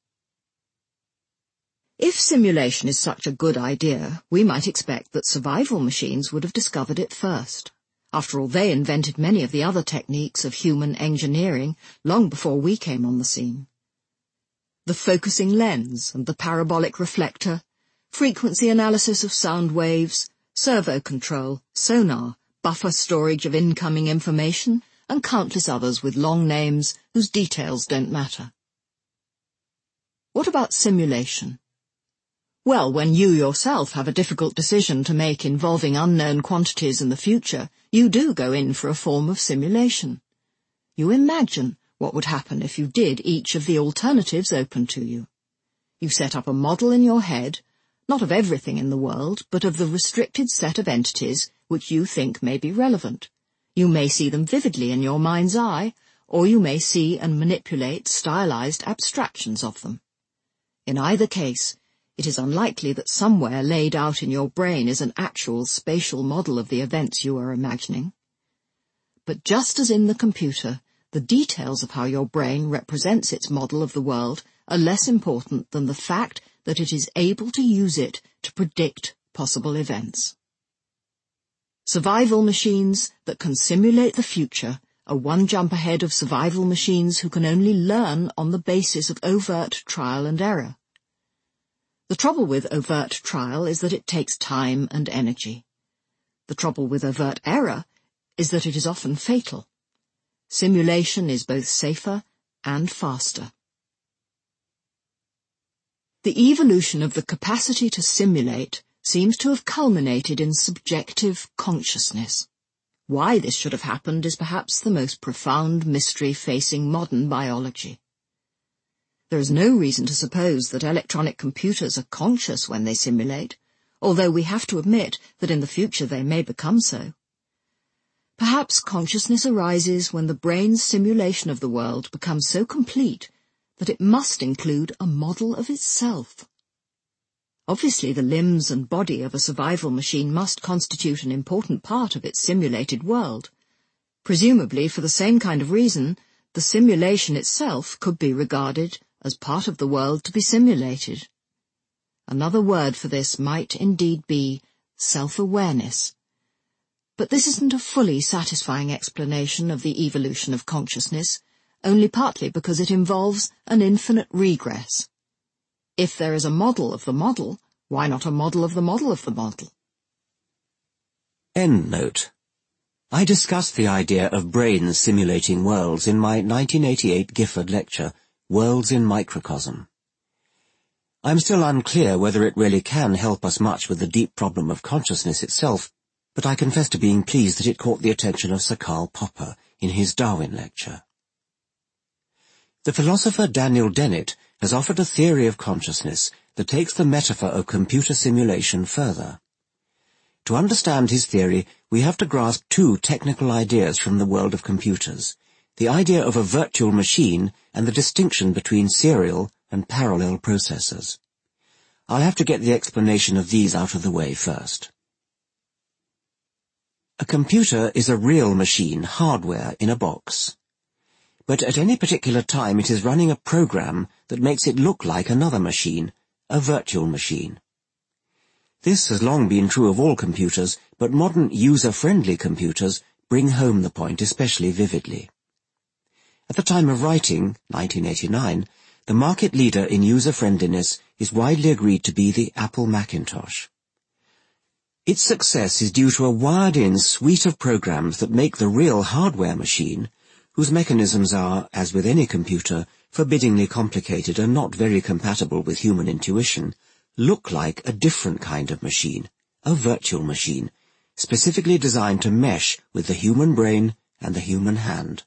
If simulation is such a good idea, we might expect that survival machines would have discovered it first. After all, they invented many of the other techniques of human engineering long before we came on the scene. The focusing lens and the parabolic reflector, frequency analysis of sound waves, servo control, sonar, buffer storage of incoming information, and countless others with long names whose details don't matter. What about simulation? Well, when you yourself have a difficult decision to make involving unknown quantities in the future, you do go in for a form of simulation. You imagine what would happen if you did each of the alternatives open to you. You set up a model in your head, not of everything in the world, but of the restricted set of entities which you think may be relevant. You may see them vividly in your mind's eye, or you may see and manipulate stylized abstractions of them. In either case, it is unlikely that somewhere laid out in your brain is an actual spatial model of the events you are imagining. But just as in the computer, the details of how your brain represents its model of the world are less important than the fact that it is able to use it to predict possible events. Survival machines that can simulate the future are one jump ahead of survival machines who can only learn on the basis of overt trial and error. The trouble with overt trial is that it takes time and energy. The trouble with overt error is that it is often fatal. Simulation is both safer and faster. The evolution of the capacity to simulate seems to have culminated in subjective consciousness. Why this should have happened is perhaps the most profound mystery facing modern biology. There is no reason to suppose that electronic computers are conscious when they simulate, although we have to admit that in the future they may become so. Perhaps consciousness arises when the brain's simulation of the world becomes so complete that it must include a model of itself. Obviously, the limbs and body of a survival machine must constitute an important part of its simulated world. Presumably, for the same kind of reason, the simulation itself could be regarded as part of the world to be simulated. Another word for this might indeed be self-awareness. But this isn't a fully satisfying explanation of the evolution of consciousness, only partly because it involves an infinite regress. If there is a model of the model, why not a model of the model of the model? Endnote. I discussed the idea of brains simulating worlds in my 1988 Gifford lecture, Worlds in Microcosm. I'm still unclear whether it really can help us much with the deep problem of consciousness itself, but I confess to being pleased that it caught the attention of Sir Karl Popper in his Darwin lecture. The philosopher Daniel Dennett has offered a theory of consciousness that takes the metaphor of computer simulation further. To understand his theory, we have to grasp 2 technical ideas from the world of computers, the idea of a virtual machine and the distinction between serial and parallel processors. I'll have to get the explanation of these out of the way first. A computer is a real machine, hardware in a box. But at any particular time it is running a program that makes it look like another machine, a virtual machine. This has long been true of all computers, but modern user-friendly computers bring home the point especially vividly. At the time of writing, 1989, the market leader in user-friendliness is widely agreed to be the Apple Macintosh. Its success is due to a wired-in suite of programs that make the real hardware machine, whose mechanisms are, as with any computer, forbiddingly complicated and not very compatible with human intuition, look like a different kind of machine, a virtual machine, specifically designed to mesh with the human brain and the human hand.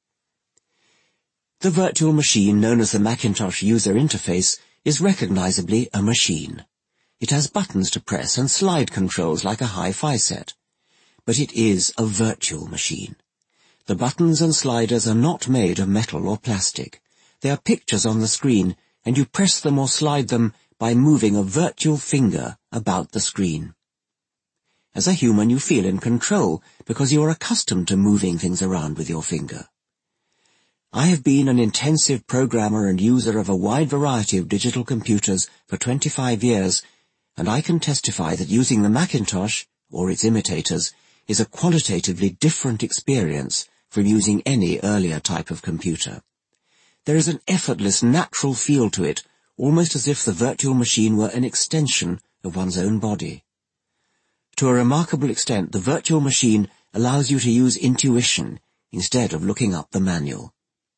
The virtual machine known as the Macintosh user interface is recognizably a machine. It has buttons to press and slide controls like a hi-fi set. But it is a virtual machine. The buttons and sliders are not made of metal or plastic. They are pictures on the screen, and you press them or slide them by moving a virtual finger about the screen. As a human, you feel in control because you are accustomed to moving things around with your finger. I have been an intensive programmer and user of a wide variety of digital computers for 25 years, and I can testify that using the Macintosh, or its imitators, is a qualitatively different experience from using any earlier type of computer. There is an effortless, natural feel to it, almost as if the virtual machine were an extension of one's own body. To a remarkable extent, the virtual machine allows you to use intuition instead of looking up the manual.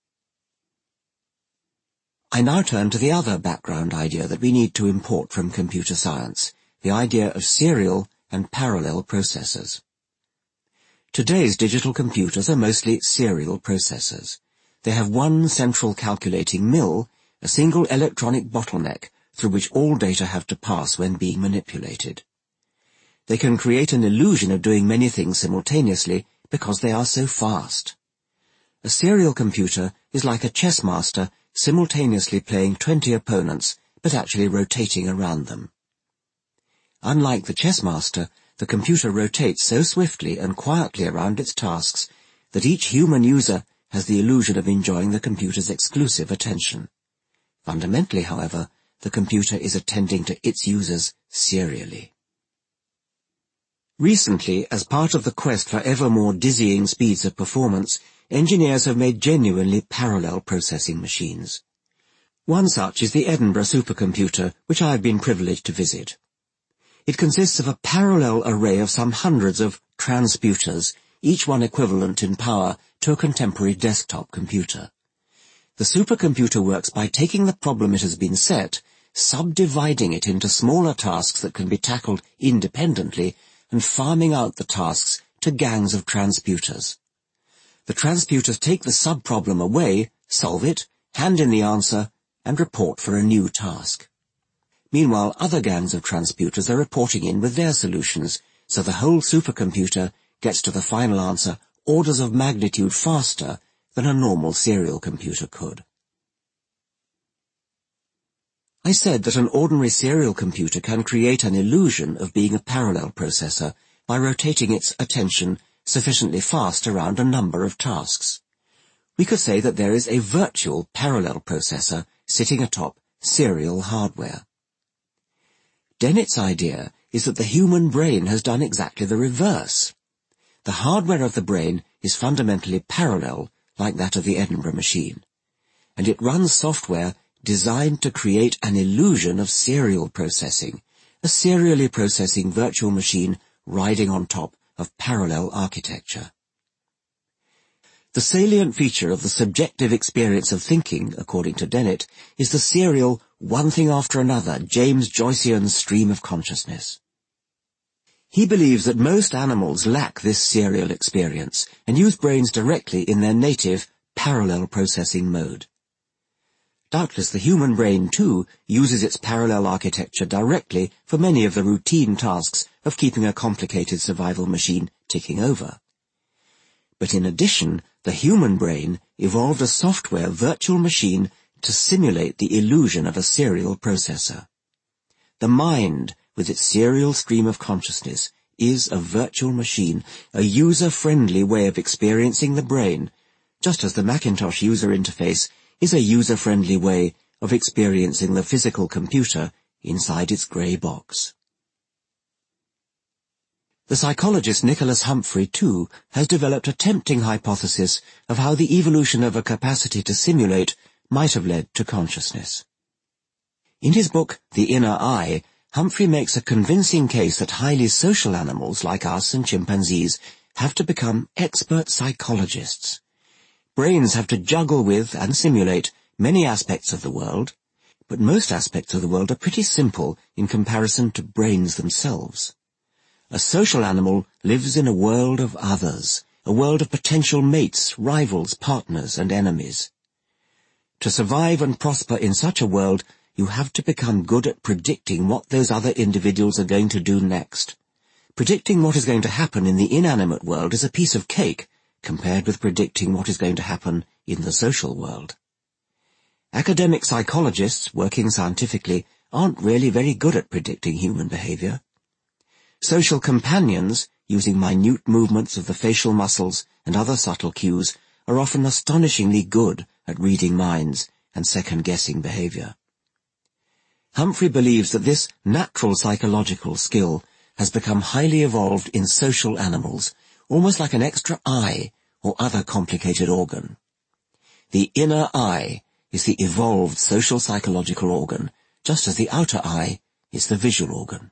I now turn to the other background idea that we need to import from computer science, the idea of serial and parallel processors. Today's digital computers are mostly serial processors. They have one central calculating mill, a single electronic bottleneck through which all data have to pass when being manipulated. They can create an illusion of doing many things simultaneously because they are so fast. A serial computer is like a chess master simultaneously playing 20 opponents, but actually rotating around them. Unlike the chess master, the computer rotates so swiftly and quietly around its tasks that each human user has the illusion of enjoying the computer's exclusive attention. Fundamentally, however, the computer is attending to its users serially. Recently, as part of the quest for ever more dizzying speeds of performance, engineers have made genuinely parallel processing machines. One such is the Edinburgh supercomputer, which I have been privileged to visit. It consists of a parallel array of some hundreds of transputers, each one equivalent in power to a contemporary desktop computer. The supercomputer works by taking the problem it has been set, subdividing it into smaller tasks that can be tackled independently, and farming out the tasks to gangs of transputers. The transputers take the sub-problem away, solve it, hand in the answer, and report for a new task. Meanwhile, other gangs of transputers are reporting in with their solutions, so the whole supercomputer gets to the final answer orders of magnitude faster than a normal serial computer could. I said that an ordinary serial computer can create an illusion of being a parallel processor by rotating its attention sufficiently fast around a number of tasks. We could say that there is a virtual parallel processor sitting atop serial hardware. Dennett's idea is that the human brain has done exactly the reverse. The hardware of the brain is fundamentally parallel, like that of the Edinburgh machine, and it runs software designed to create an illusion of serial processing, a serially processing virtual machine riding on top of parallel architecture. The salient feature of the subjective experience of thinking, according to Dennett, is the serial, one thing after another, James Joycean stream of consciousness. He believes that most animals lack this serial experience and use brains directly in their native parallel processing mode. Doubtless the human brain, too, uses its parallel architecture directly for many of the routine tasks of keeping a complicated survival machine ticking over. But in addition, the human brain evolved a software virtual machine to simulate the illusion of a serial processor. The mind, with its serial stream of consciousness, is a virtual machine, a user-friendly way of experiencing the brain, just as the Macintosh user interface is a user-friendly way of experiencing the physical computer inside its grey box. The psychologist Nicholas Humphrey, too, has developed a tempting hypothesis of how the evolution of a capacity to simulate might have led to consciousness. In his book, The Inner Eye, Humphrey makes a convincing case that highly social animals like us and chimpanzees have to become expert psychologists. Brains have to juggle with and simulate many aspects of the world, but most aspects of the world are pretty simple in comparison to brains themselves. A social animal lives in a world of others, a world of potential mates, rivals, partners, and enemies. To survive and prosper in such a world, you have to become good at predicting what those other individuals are going to do next. Predicting what is going to happen in the inanimate world is a piece of cake compared with predicting what is going to happen in the social world. Academic psychologists, working scientifically, aren't really very good at predicting human behavior. Social companions, using minute movements of the facial muscles and other subtle cues, are often astonishingly good at reading minds and second-guessing behavior. Humphrey believes that this natural psychological skill has become highly evolved in social animals, almost like an extra eye or other complicated organ. The inner eye is the evolved social psychological organ, just as the outer eye is the visual organ.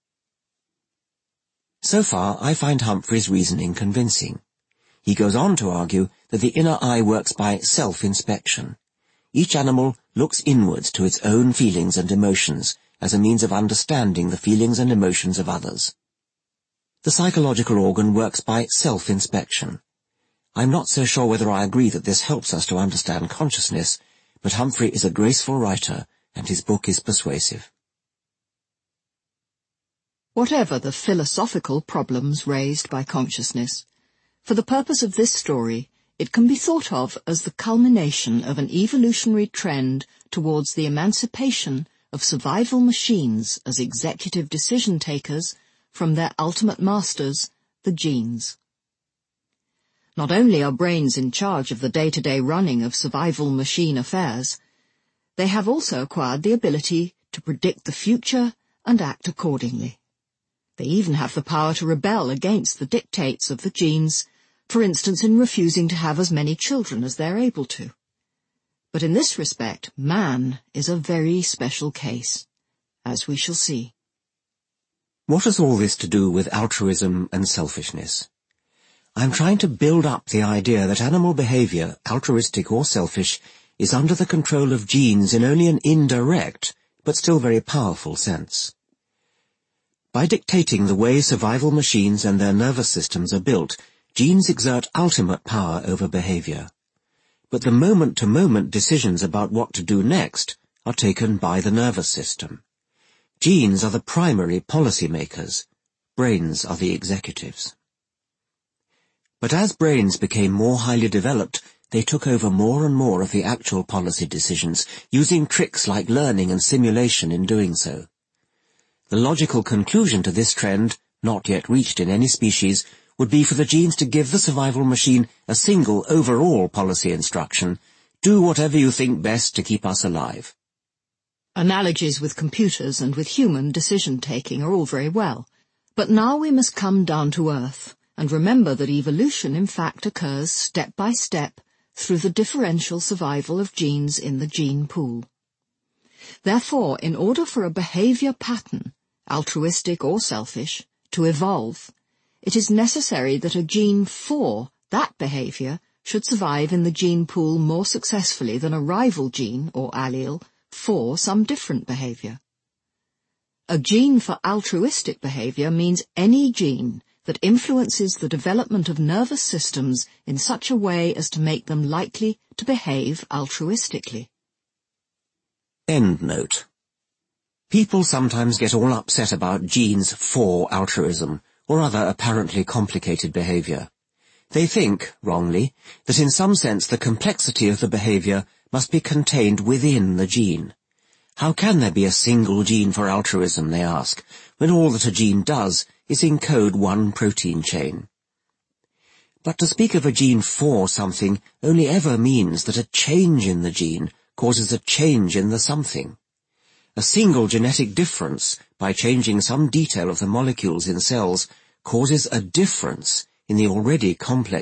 So far, I find Humphrey's reasoning convincing. He goes on to argue that the inner eye works by self-inspection. Each animal looks inwards to its own feelings and emotions as a means of understanding the feelings and emotions of others. The psychological organ works by self-inspection. I'm not so sure whether I agree that this helps us to understand consciousness, but Humphrey is a graceful writer, and his book is persuasive. Whatever the philosophical problems raised by consciousness, for the purpose of this story, it can be thought of as the culmination of an evolutionary trend towards the emancipation of survival machines as executive decision-takers from their ultimate masters, the genes. Not only are brains in charge of the day-to-day running of survival machine affairs, they have also acquired the ability to predict the future and act accordingly. They even have the power to rebel against the dictates of the genes, for instance in refusing to have as many children as they're able to. But in this respect, man is a very special case, as we shall see. What has all this to do with altruism and selfishness? I'm trying to build up the idea that animal behavior, altruistic or selfish, is under the control of genes in only an indirect, but still very powerful sense. By dictating the way survival machines and their nervous systems are built, genes exert ultimate power over behavior. But the moment-to-moment decisions about what to do next are taken by the nervous system. Genes are the primary policymakers. Brains are the executives. But as brains became more highly developed, they took over more and more of the actual policy decisions, using tricks like learning and simulation in doing so. The logical conclusion to this trend, not yet reached in any species, would be for the genes to give the survival machine a single overall policy instruction: do whatever you think best to keep us alive. Analogies with computers and with human decision-taking are all very well, but now we must come down to earth and remember that evolution in fact occurs step by step through the differential survival of genes in the gene pool. Therefore, in order for a behavior pattern, altruistic or selfish, to evolve, it is necessary that a gene for that behavior should survive in the gene pool more successfully than a rival gene or allele for some different behavior. A gene for altruistic behavior means any gene that influences the development of nervous systems in such a way as to make them likely to behave altruistically. End note. People sometimes get all upset about genes for altruism or other apparently complicated behavior. They think, wrongly, that in some sense the complexity of the behavior must be contained within the gene. How can there be a single gene for altruism, they ask, when all that a gene does is encode one protein chain. But to speak of a gene for something only ever means that a change in the gene causes a change in the something. A single genetic difference, by changing some detail of the molecules in cells, causes a difference in the already complex